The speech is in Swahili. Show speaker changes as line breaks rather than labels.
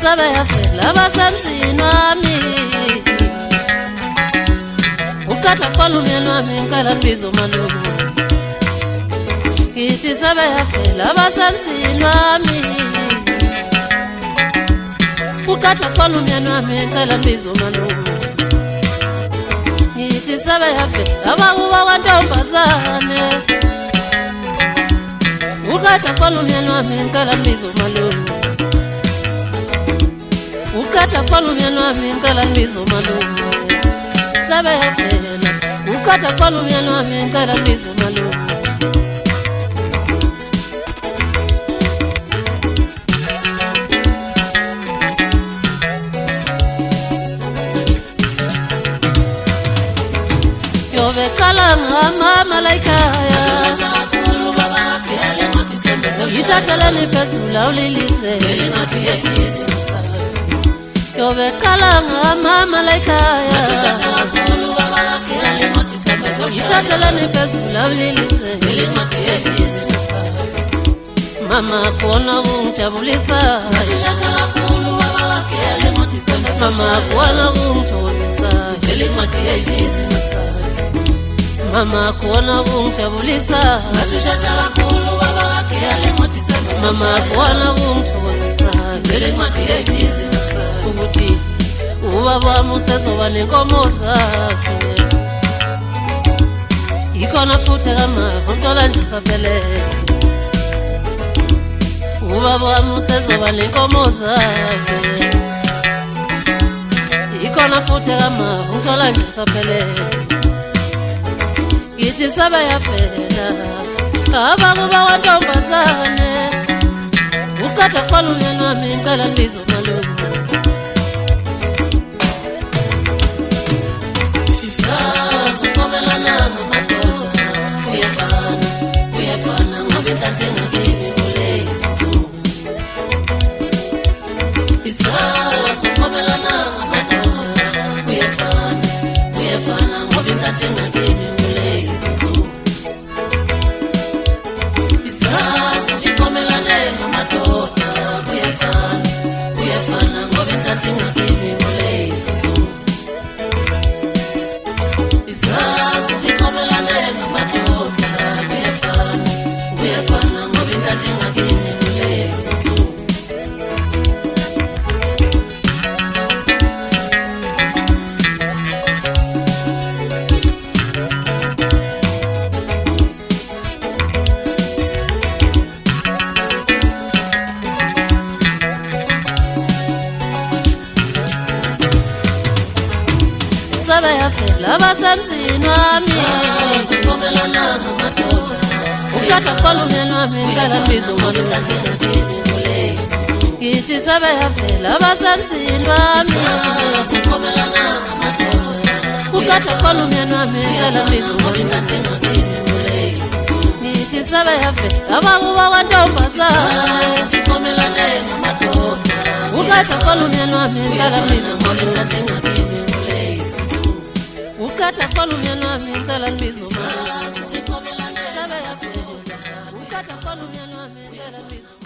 sabe yafela basemzini wami ukatha kwalo myeni wami ngicela mbizo malume ngithi sabe yafela basemzini wami ukatha kwalo myeni wami ngicela mbizo malume ngithi sabe yafela abakuba kwantombazane ukatha kwalo myeni wami ngicela mbizo malume ukatha kwalo myeni wami ngicela mbizo malume sabe yafela ukatha kwalo myeni wami ngicela mbizo malume yovekala ngama laikaya yithatheleni phezulu ulilise yovekala ngama laikaya yithatheleni phezulu ulilise mama khona ungijabulisa mama khona ungithokozisa mama khona ungijabulisa mama khona ungithokozisa ukuthi ubaba wami usezoba nenkomo zakhe ikhona futhi kama ngithola nje saphelele ubaba wami usezoba nenkomo zakhe ikhona futhi kama ngithola nje saphelele ngithi sabe yafela abakuba kwantombazane ukatha kwalo myeni wami ngicela mbizo malume sisazi komelana ngamadoda uyafana ngoba inhlanhla engakimi kulezi sisazi komelana ngamadoda uyafana ngoba inhlanhla engakimi sabe yafela basemzini wami ukatha kwalo myeni wami ngicela mbizo malume ngithi sabe yafela basemzini wami ukatha kwalo myeni wami ngicela mbizo malume ngithi sabe yafela abakuba kwantombazane ukatha kwalo myeni wami ngicela mbizo malume ukatha kwalo myeni wami ngicela mbizo malume sabe yafela ukatha kwalo myeni wami ngicela mbizo